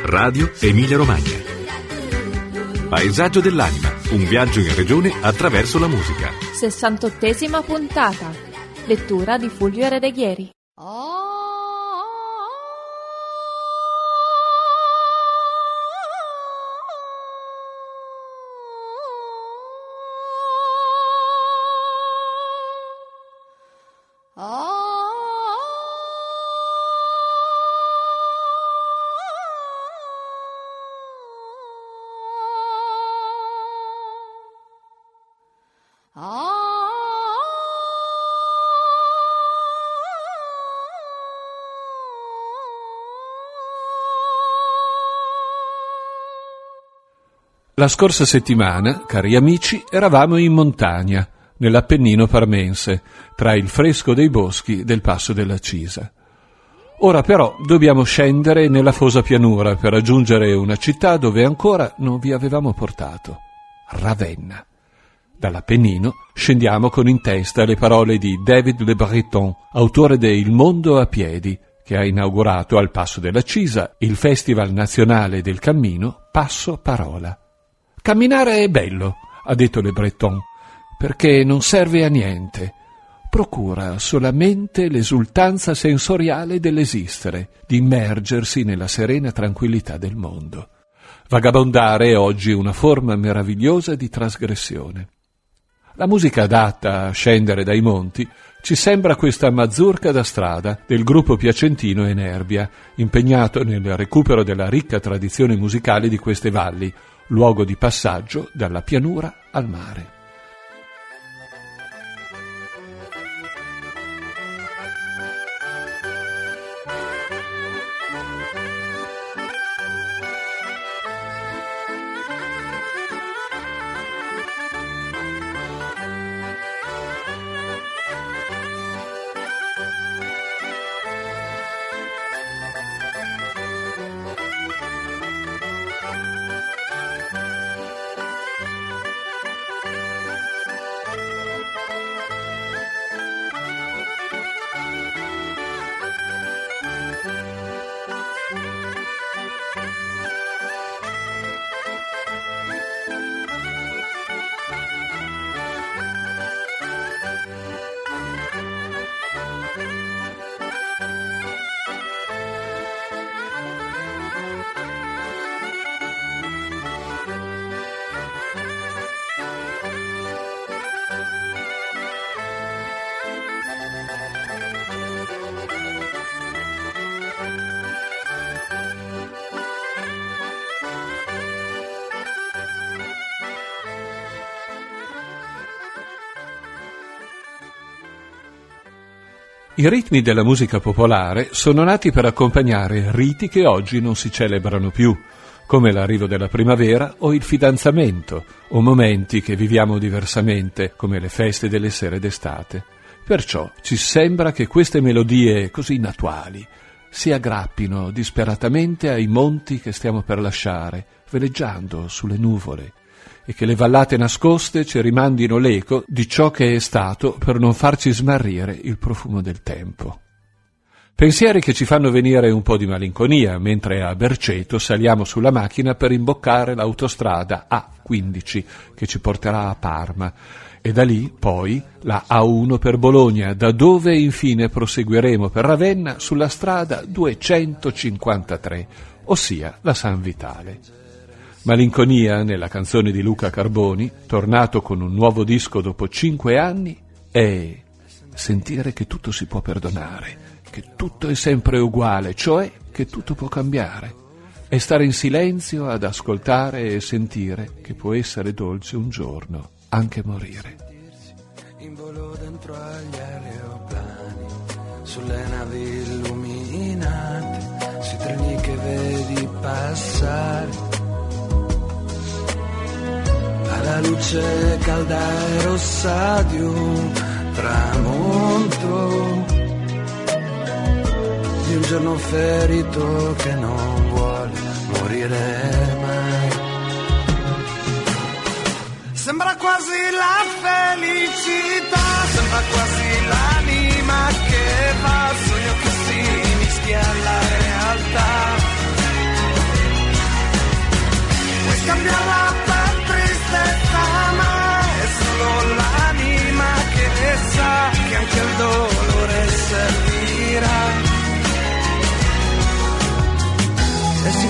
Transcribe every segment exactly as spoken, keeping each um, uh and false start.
Radio Emilia Romagna. Paesaggio dell'anima, un viaggio in regione attraverso la musica. sessantottesima puntata. Lettura di Fulvio Eredeghieri. La scorsa settimana, cari amici, eravamo in montagna, nell'Appennino parmense, tra il fresco dei boschi del Passo della Cisa. Ora però dobbiamo scendere nella fosa pianura per raggiungere una città dove ancora non vi avevamo portato, Ravenna. Dall'Appennino scendiamo con in testa le parole di David Le Breton, autore de Il mondo a piedi, che ha inaugurato al Passo della Cisa il Festival Nazionale del Cammino Passo Parola. Camminare è bello, ha detto Le Breton, perché non serve a niente. Procura solamente l'esultanza sensoriale dell'esistere, di immergersi nella serena tranquillità del mondo. Vagabondare è oggi una forma meravigliosa di trasgressione. La musica adatta a scendere dai monti ci sembra questa mazurka da strada del gruppo piacentino Enerbia, impegnato nel recupero della ricca tradizione musicale di queste valli, luogo di passaggio dalla pianura al mare. I ritmi della musica popolare sono nati per accompagnare riti che oggi non si celebrano più, come l'arrivo della primavera o il fidanzamento, o momenti che viviamo diversamente, come le feste delle sere d'estate. Perciò ci sembra che queste melodie così naturali si aggrappino disperatamente ai monti che stiamo per lasciare, veleggiando sulle nuvole, e che le vallate nascoste ci rimandino l'eco di ciò che è stato per non farci smarrire il profumo del tempo. Pensieri che ci fanno venire un po' di malinconia mentre a Berceto saliamo sulla macchina per imboccare l'autostrada A quindici che ci porterà a Parma e da lì poi la A uno per Bologna, da dove infine proseguiremo per Ravenna sulla strada duecentocinquantatré, ossia la San Vitale. Malinconia, nella canzone di Luca Carboni, tornato con un nuovo disco dopo cinque anni, è sentire che tutto si può perdonare, che tutto è sempre uguale, cioè che tutto può cambiare. È stare in silenzio ad ascoltare e sentire che può essere dolce un giorno anche morire. In volo dentro agli aeroplani, sulle navi illuminate, sui treni che vedi passare, alla luce calda e rossa di un tramonto, di un giorno ferito che non vuole morire mai. Sembra quasi la felicità, sembra quasi l'anima che va, sogno che si mischia alla realtà.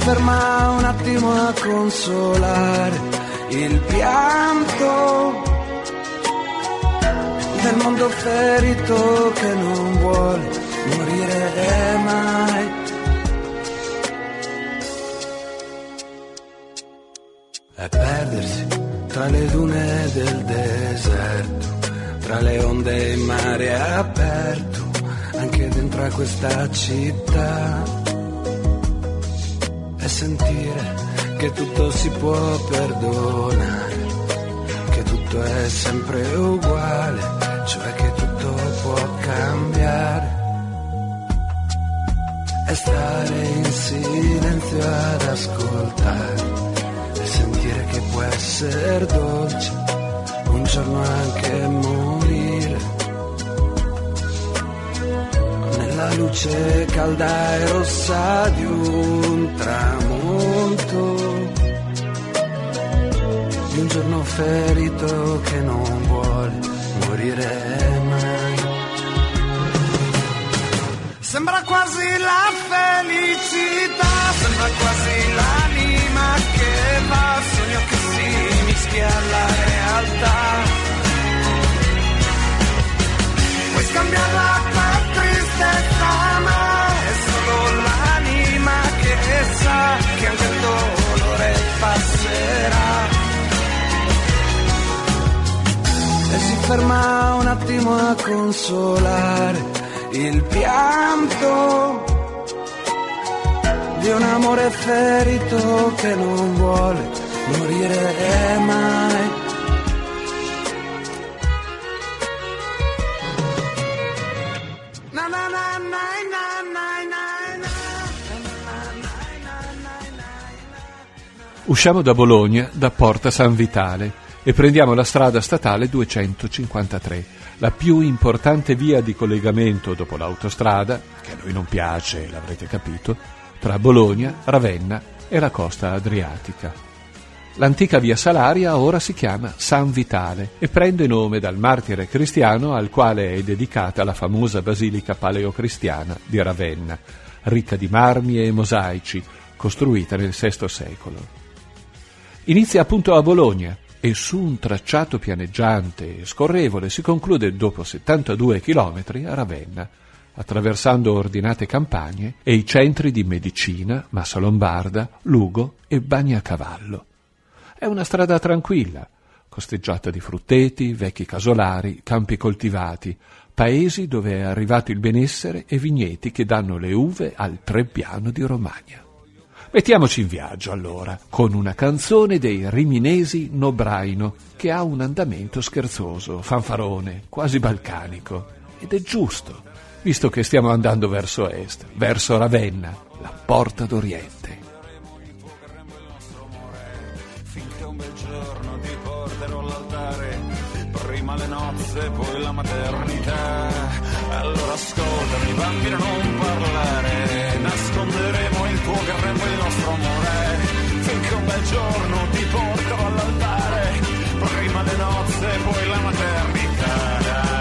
ferma un attimo a consolare il pianto del mondo ferito che non vuole morire mai. E perdersi tra le dune del deserto, tra le onde in mare aperto, anche dentro a questa città, e sentire che tutto si può perdonare, che tutto è sempre uguale, cioè che tutto può cambiare, e stare in silenzio ad ascoltare e sentire che può essere dolce un giorno anche morire, nella luce calda e rossa di un tramonto, di un giorno ferito che non vuole morire mai. Sembra quasi la felicità, sembra quasi l'anima che va, sogno che si mischia alla realtà. Puoi scambiarla per tristezza, ma è solo l'anima che sa che anche il dolore passerà. E si ferma un attimo a consolare il pianto di un amore ferito che non vuole morire mai. Usciamo da Bologna, da Porta San Vitale, e prendiamo la strada statale duecentocinquantatré, la più importante via di collegamento dopo l'autostrada, che a noi non piace, l'avrete capito, tra Bologna, Ravenna e la costa adriatica. L'antica via Salaria ora si chiama San Vitale e prende nome dal martire cristiano al quale è dedicata la famosa basilica paleocristiana di Ravenna, ricca di marmi e mosaici, costruita nel sesto secolo. Inizia appunto a Bologna e su un tracciato pianeggiante e scorrevole si conclude dopo settantadue chilometri a Ravenna, attraversando ordinate campagne e i centri di Medicina, Massa Lombarda, Lugo e Bagnacavallo. È una strada tranquilla, costeggiata di frutteti, vecchi casolari, campi coltivati, paesi dove è arrivato il benessere e vigneti che danno le uve al Trebbiano di Romagna. Mettiamoci in viaggio allora, con una canzone dei riminesi Nobraino, che ha un andamento scherzoso, fanfarone, quasi balcanico. Ed è giusto, visto che stiamo andando verso est, verso Ravenna, la porta d'Oriente. Finché un bel giorno ti porterò all'altare, prima le nozze, poi la maternità. Allora ascoltami, bambino, non parlare, nasconderemo il tuo garremo e il nostro amore. Finché un bel giorno ti porterò all'altare, prima le nozze, poi la maternità.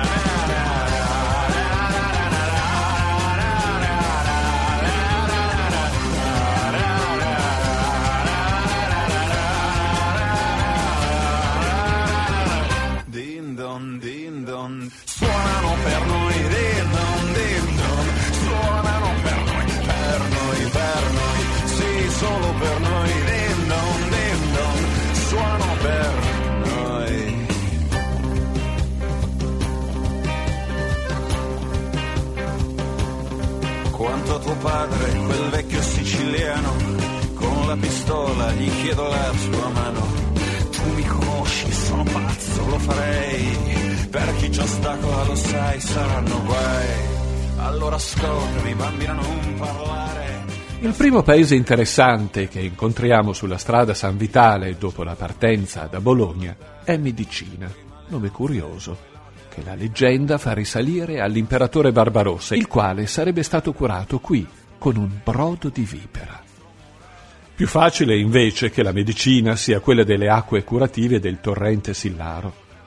Din don, din don, suonano per noi, din don, din don, suonano per noi, per noi, per noi, sì, solo per noi, din don, din don, suonano per noi. Quanto a tuo padre, quel vecchio siciliano, con la pistola gli chiedo la sua mano. Tu mi conosci, sono pazzo, lo farei, per chi ci ostacola lo sai, saranno guai. Allora ascoltami, bambina, non parlare. Il primo paese interessante che incontriamo sulla strada San Vitale dopo la partenza da Bologna è Medicina, nome curioso, che la leggenda fa risalire all'imperatore Barbarossa, il quale sarebbe stato curato qui con un brodo di vipera. Più facile invece che la medicina sia quella delle acque curative del torrente Sillaro.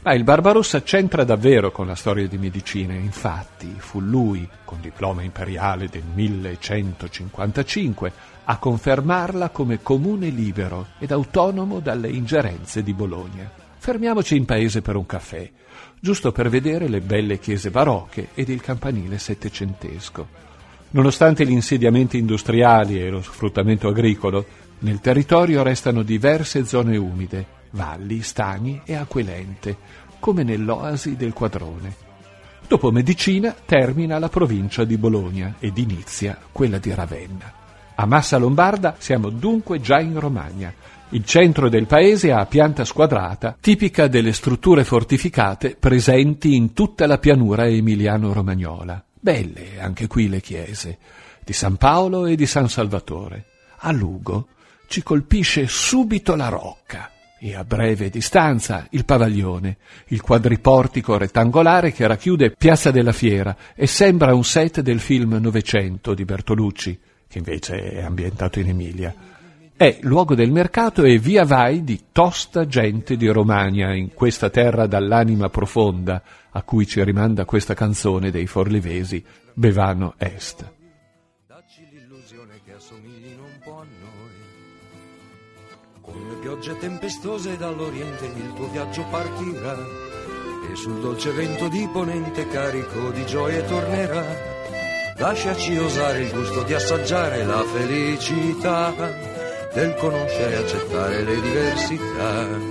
Ma il Barbarossa c'entra davvero con la storia di medicina, infatti fu lui, con diploma imperiale del millecentocinquantacinque, a confermarla come comune libero ed autonomo dalle ingerenze di Bologna. Fermiamoci in paese per un caffè, giusto per vedere le belle chiese barocche ed il campanile settecentesco. Nonostante gli insediamenti industriali e lo sfruttamento agricolo, nel territorio restano diverse zone umide, valli, stagni e acque lente, come nell'oasi del Quadrone. Dopo Medicina termina la provincia di Bologna ed inizia quella di Ravenna. A Massa Lombarda siamo dunque già in Romagna. Il centro del paese ha pianta squadrata, tipica delle strutture fortificate presenti in tutta la pianura emiliano-romagnola. Belle anche qui le chiese, di San Paolo e di San Salvatore. A Lugo ci colpisce subito la Rocca e a breve distanza il Pavaglione, il quadriportico rettangolare che racchiude Piazza della Fiera e sembra un set del film Novecento di Bertolucci, che invece è ambientato in Emilia. È luogo del mercato e via vai di tosta gente di Romagna in questa terra dall'anima profonda a cui ci rimanda questa canzone dei Forlivesi, Bevano Est. Dacci l'illusione che assomiglino un po' a noi. Con le piogge tempestose dall'oriente il tuo viaggio partirà e sul dolce vento di ponente carico di gioie tornerà. Lasciaci osare il gusto di assaggiare la felicità del conoscere e accettare le diversità.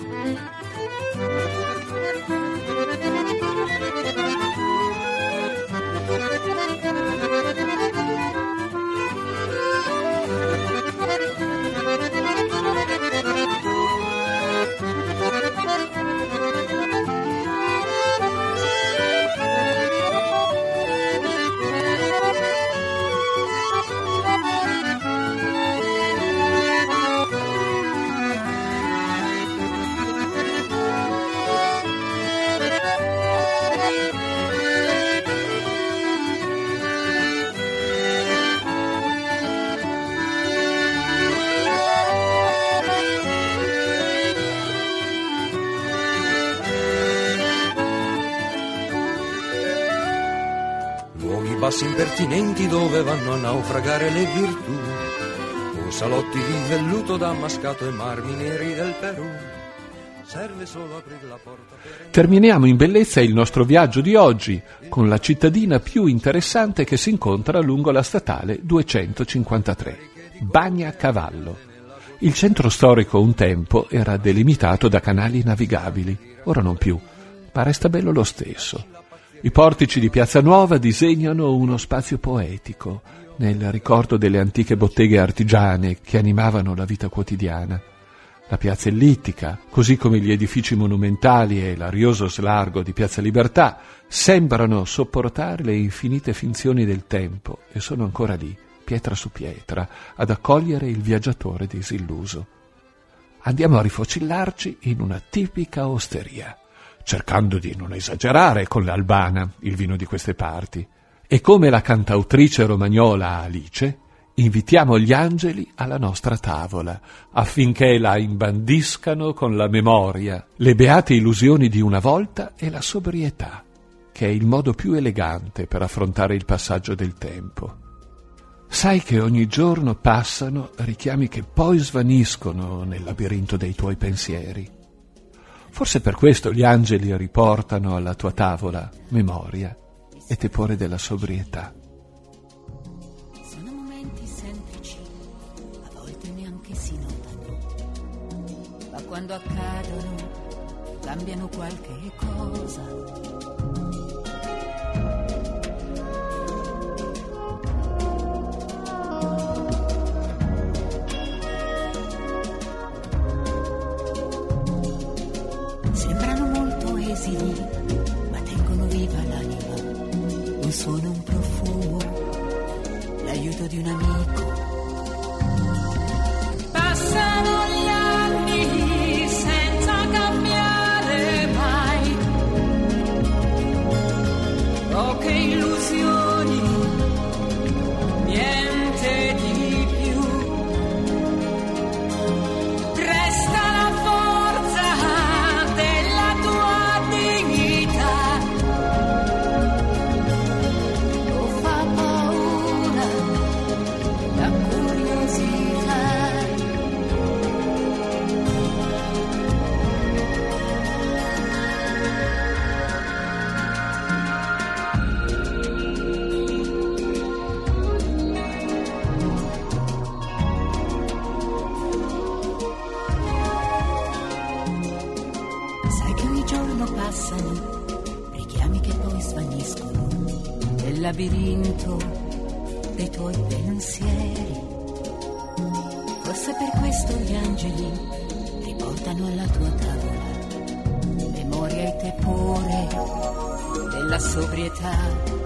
Bassi impertinenti dove vanno a naufragare le virtù, o salotti di velluto damascato e marmi neri del Perù. Serve solo aprire la porta per... Terminiamo in bellezza il nostro viaggio di oggi con la cittadina più interessante che si incontra lungo la statale duecentocinquantatré, Bagnacavallo. Il centro storico un tempo era delimitato da canali navigabili, ora non più, ma resta bello lo stesso. I portici di Piazza Nuova disegnano uno spazio poetico nel ricordo delle antiche botteghe artigiane che animavano la vita quotidiana. La piazza ellittica, così come gli edifici monumentali e l'arioso slargo di Piazza Libertà, sembrano sopportare le infinite finzioni del tempo e sono ancora lì, pietra su pietra, ad accogliere il viaggiatore disilluso. Andiamo a rifocillarci in una tipica osteria, cercando di non esagerare con l'Albana, il vino di queste parti. E come la cantautrice romagnola Alice, invitiamo gli angeli alla nostra tavola, affinché la imbandiscano con la memoria, le beate illusioni di una volta e la sobrietà, che è il modo più elegante per affrontare il passaggio del tempo. Sai che ogni giorno passano richiami che poi svaniscono nel labirinto dei tuoi pensieri. Forse per questo gli angeli riportano alla tua tavola memoria e tepore della sobrietà. Sono momenti semplici, a volte neanche si notano, ma quando accadono cambiano qualche cosa. Sembrano molto esili, ma tengono viva l'anima. Un suono, un profumo, l'aiuto di un amico. Passano gli anni senza cambiare mai. Poche illusioni, niente di più. Resta la forza della tua labirinto dei tuoi pensieri. Forse per questo gli angeli riportano alla tua tavola memoria e tepore della sobrietà